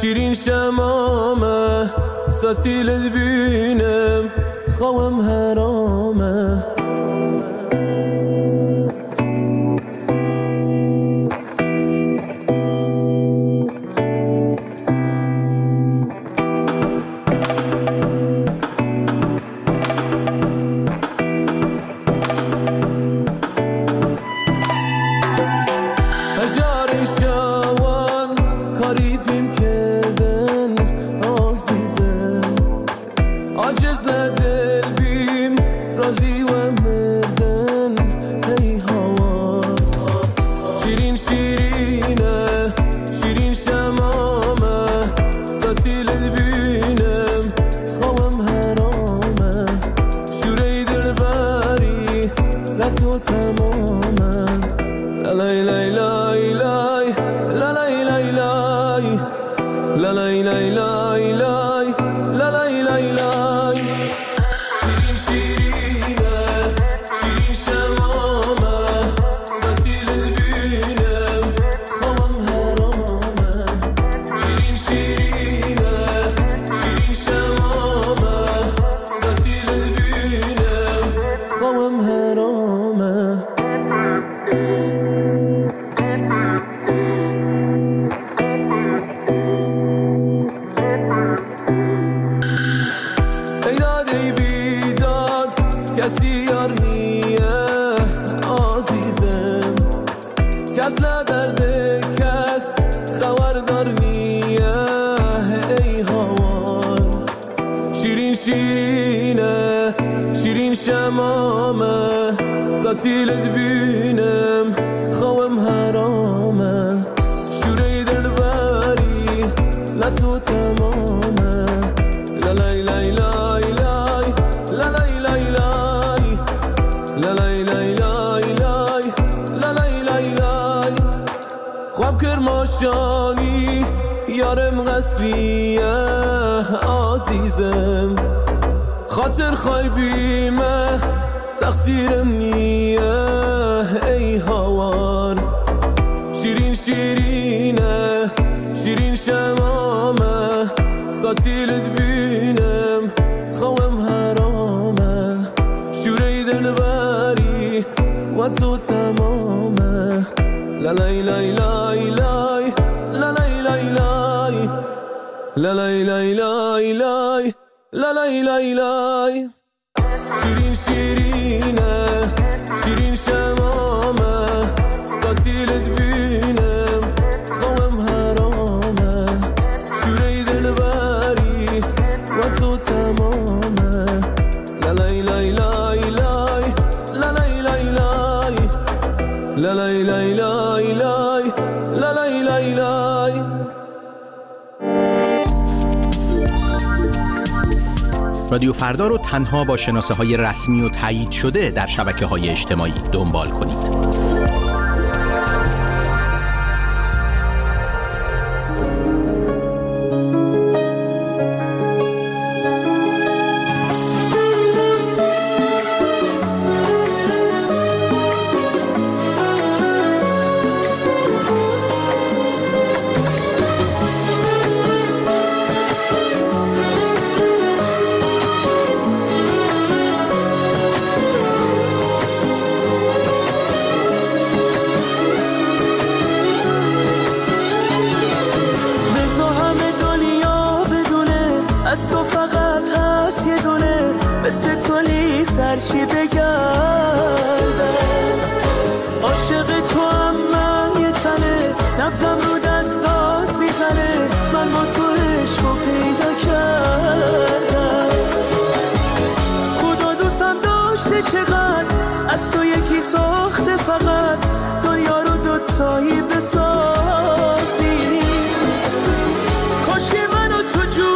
شیرین شمامه ستیلت بینم خوام حرامه ستیلت بینم خوام حرامه شوره دلبری لطو تمامه لالای لای لای لای لالای لای لای لالای لای لای لای لالای لای لای خواب کرماشانی یارم قصریه عزیزم خاطر خایبیمه تقصیرم نیه ای هوار شیرین شیرینه شیرین شمامه ستیلت بینم خوام حرامه شوره دلبری و تو تمامه لالای لای لای لای لالای لای لای لالای لای لای لای لالای لای لای شیرین شیرینه شیرین شمامه ستیلت بینم خوام حرامه شوره دلبری و تو تمامه لالای لای لای لای لالای لای لای لالای لای لای لای لالای لای لای. رادیو فردا رو تنها با شناسه‌های رسمی و تایید شده در شبکه‌های اجتماعی دنبال کنید.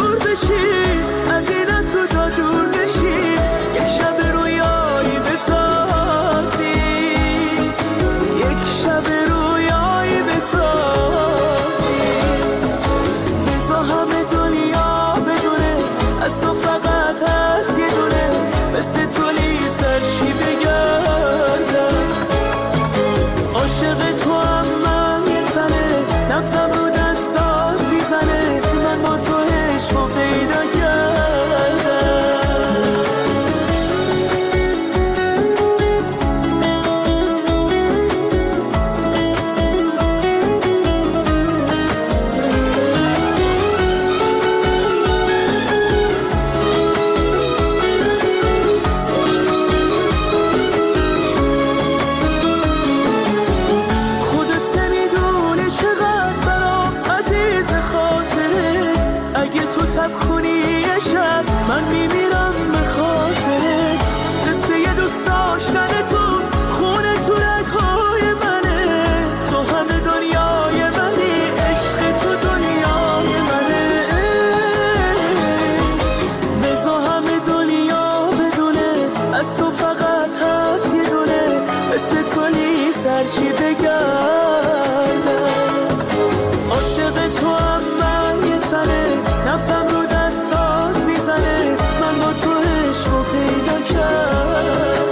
از این از تو دور نشی یک شب رویایی بساز هرچی بگردم. عاشق تو هم من یه تنه، نبزم رو دستات میزنه، من با تو عشق رو پیدا کردم.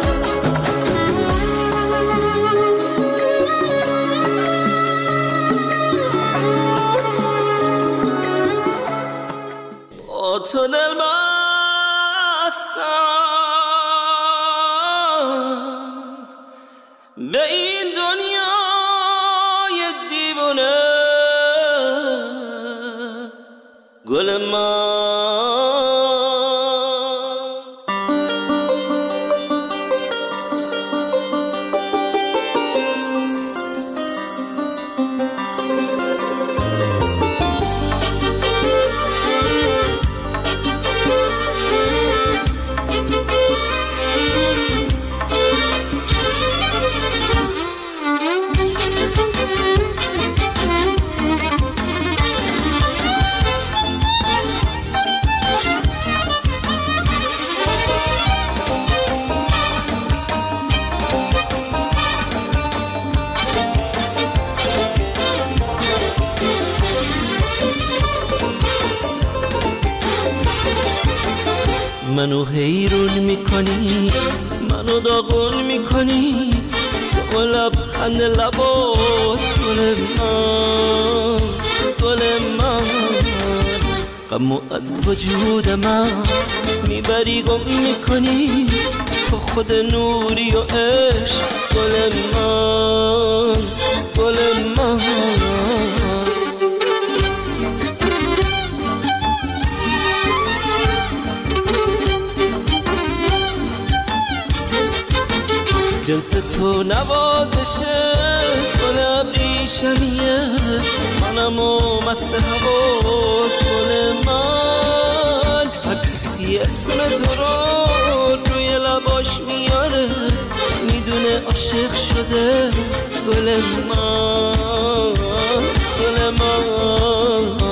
با تو دل بستم به این دنیای دیوانه، گل من. منو حیرون میکنی، منو داغون میکنی، تو لبخند لبات گل من، گل من. غمو از وجود من میبری گم میکنی، تو خود نوری و عشق گل من، گل من. جنس تو نوازشه، گل ابریشمیه، منم و مست هوا گل من. هر کسی اسم تو رو روی لباش میاره، میدونه عاشق شده گل من، گل من.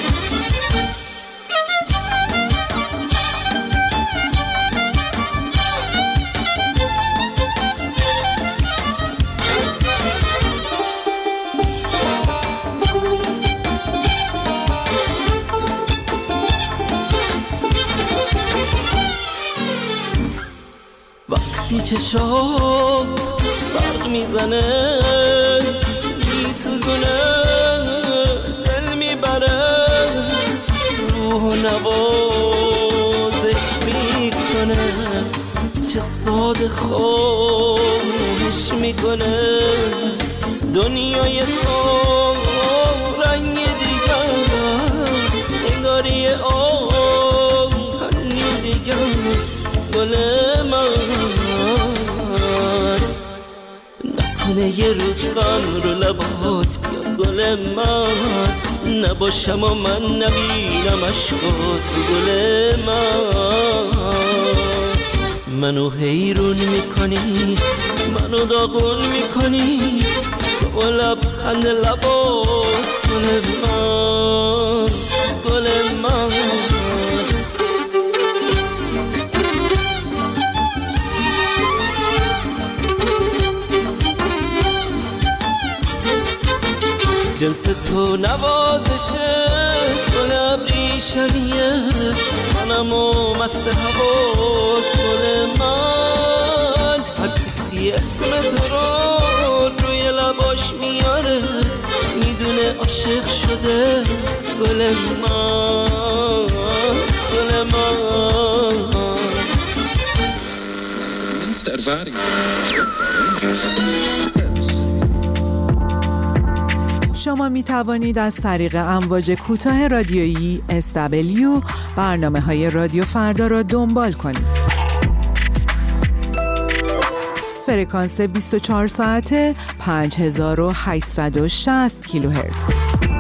وقتی چشات برق میزنه، میسوزونه، دل میبره، روح و نوازش میکنه، چه ساده خوش میکنه. دنیای تو رنگ دیگه، انگاری آهنگ دیگه، گل من. نکنه یه روز غم رو لبات بیاد گل من، نباشم و من نبینم عشقات گل من. منو حیرون میکنی، منو داغون میکنی، تو لبخند لبات گل من، گل من. جنس تو نوازشه، گل ابریشمیه، منم و مست هوا گل من. هر کسی اسم تو رو روی لباش میاره، میدونه عاشق شده گل من، گل من. شما می توانید از طریق امواج کوتاه رادیویی SW برنامه‌های رادیو فردا را دنبال کنید. فرکانس 24 ساعته 5860 کیلوهرتز.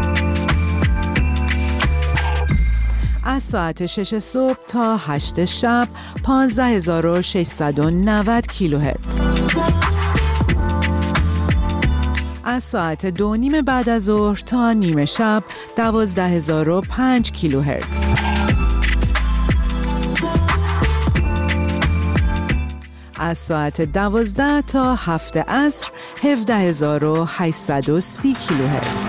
از ساعت 6 صبح تا 8 شب 15690 کیلوهرتز. از ساعت 2:30 بعد از ظهر تا نیمه شب 12005 کیلوهرتز. از ساعت 12 تا 7 عصر 17830 کیلوهرتز.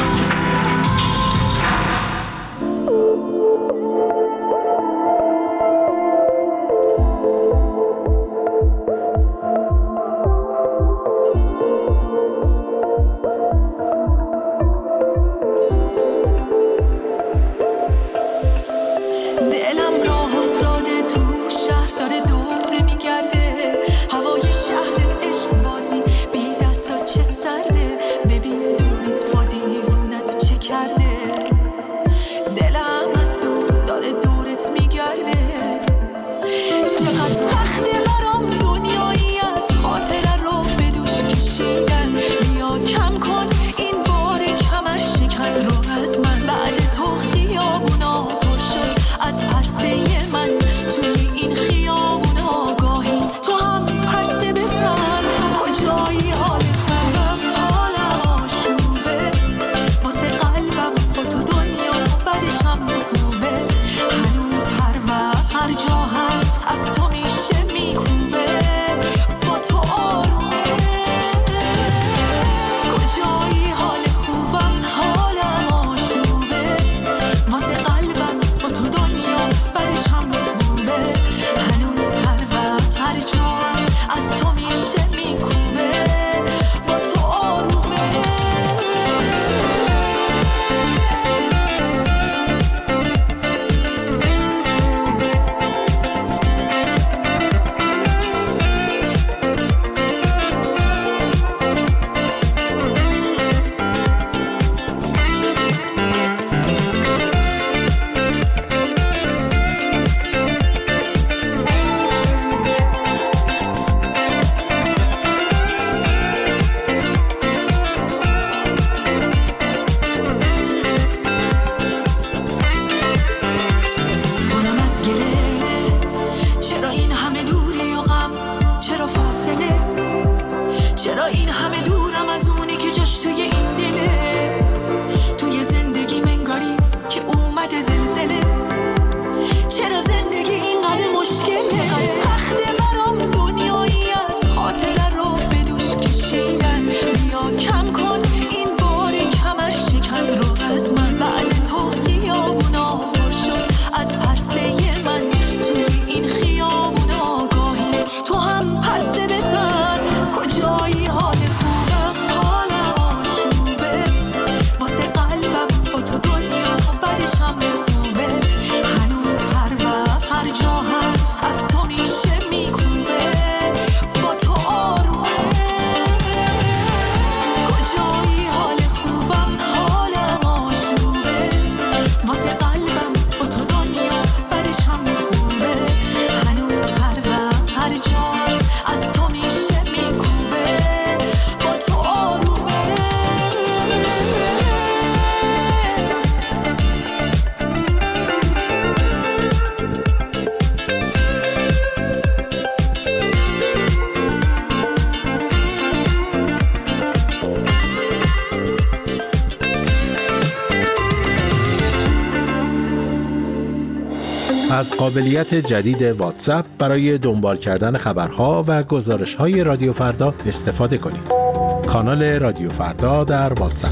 از قابلیت جدید واتساپ برای دنبال کردن خبرها و گزارش‌های رادیو فردا استفاده کنید. کانال رادیو فردا در واتساپ.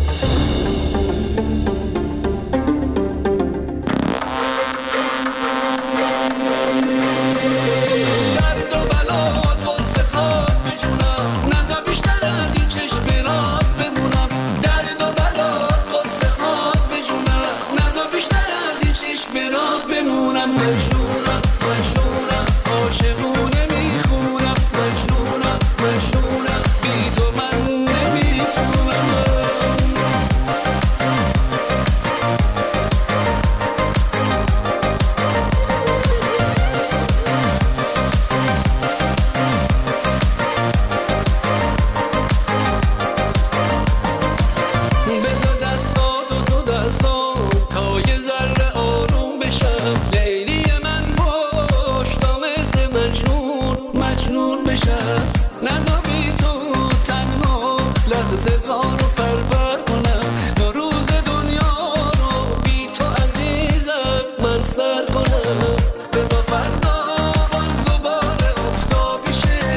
سر کنم بذار فردا باز دوباره افتابیشه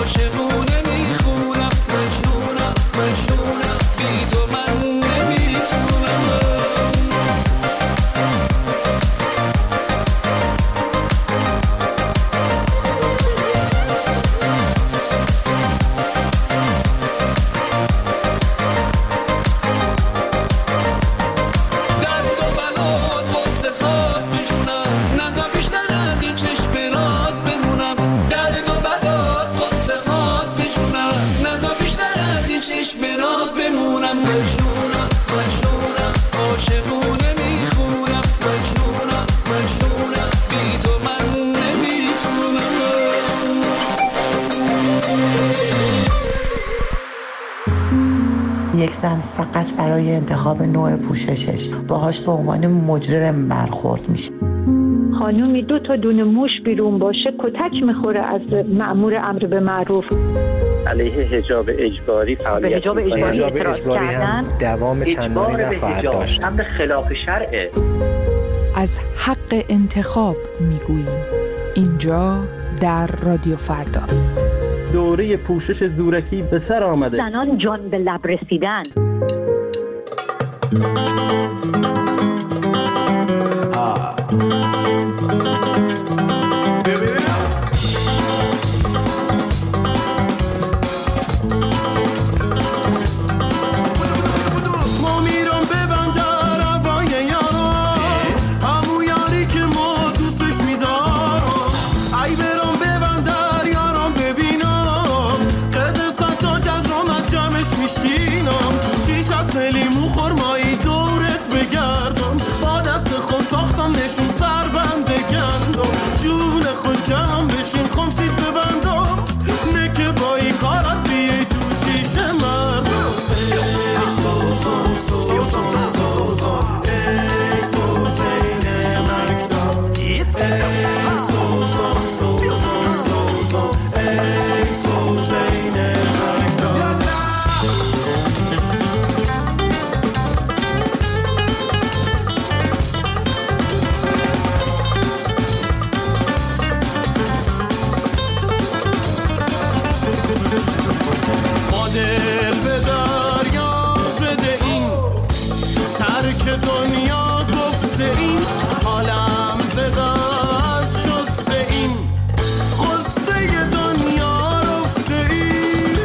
عاشقونه میخونم، مجنونم مجنونم، بی تو من نمیتونم. چشمرات بمونم، مجنونم مجنونم، عاشقونه میخونم، مجنونم مجنونم، بی تو من نمیتونم. یک زن فقط برای انتخاب نوع پوششش باهاش به عنوان مجرم برخورد میشه. خانومی 2 تا دونه موش بیرون باشه کتک میخوره از مأمور امر به معروف. علیه حجاب اجباری فعالیت حجاب اجباری هم دوام چندانی نخواهد داشت. امر خلاف شرعه. از حق انتخاب میگوییم اینجا در رادیو فردا. دوره پوشش زورکی به سر آمده. زنان جان به لب رسیدن. نشون سر بنده گندم، جون خود جمع بشین خمسید ببندم، نکه با این کارت بیای تو چیش من. ای سوزان سوزان سوزان، ای سوزین مکدام، ای سوزان سوزان سوزان، ای سوزین مکدام. دل به دریا زده این، ترک دنیا گفته این، عالم زده از شسته این، غصه دنیا رفته این.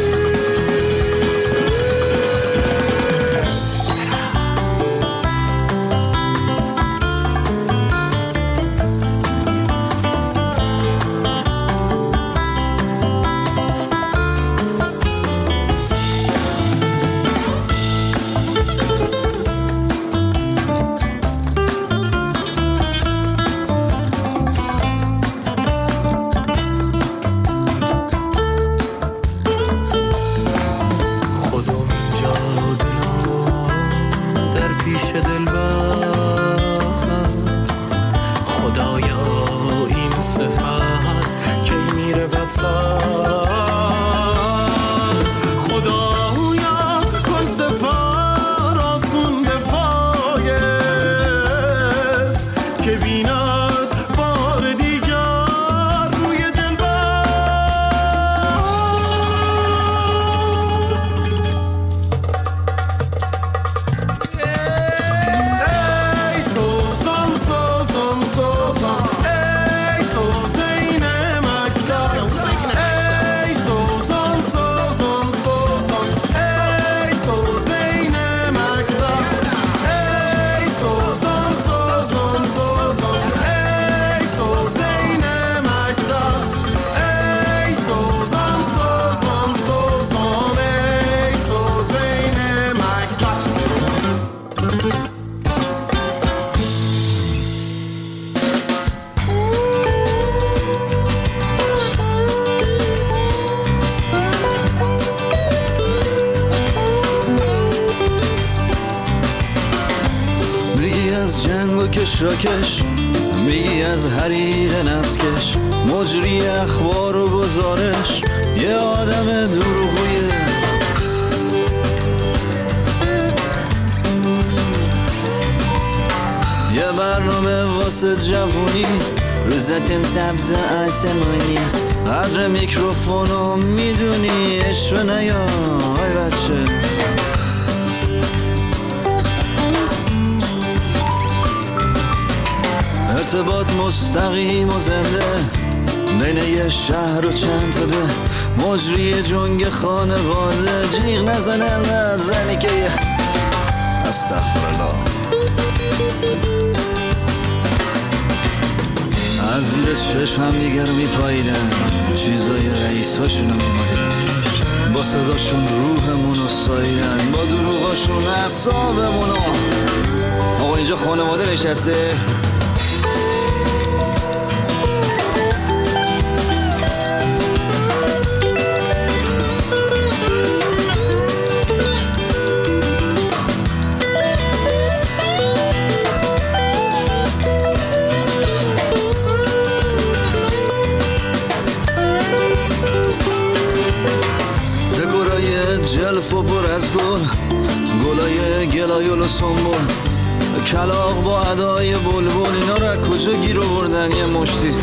کش میگی از حریق نفسکش، مجری اخبار و گزارش، یه آدم دروغویه. یه برنامه واسه جوونی، روزتن سبز آسمانی، قدر میکروفونو میدونی عشق نیا ای بچه. ارتباط مستقیم و زنده بین یه شهر و چند تا ده، مجری جنگ خانواده، جیغ نزنه انقدر زنی که یه استغفرالله از زیر چشم هم دیگر رو میپاییدن، چیزای رئیساشونو میمالیدن، با صداشون روحمونو ساییدن، با دروغاشون اعصابمونو. آقا اینجا خانواده نشسته، جلف و پر از گل، گلای گلایل و سنبول، کلاغ با ادای بلبل، اینا رو از کجا گیر آوردن یه مشتی؟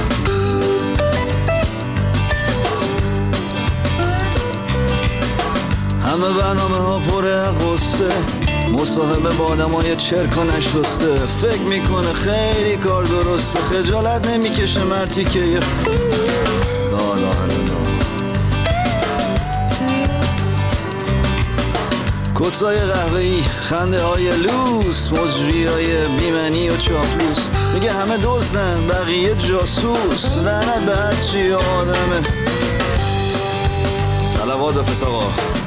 همه برنامه ها پر قصه، مصاحبه با آدم های چرک و نشسته، فکر میکنه خیلی کار درسته، خجالت نمیکشه مرتی که یه کتای قهوه‌ای، خنده های لوس، مجری های بیمنی و چاپلوس، میگه همه دزدن بقیه جاسوس، لعنت به هر چی آدمه. صلوات و فساقا.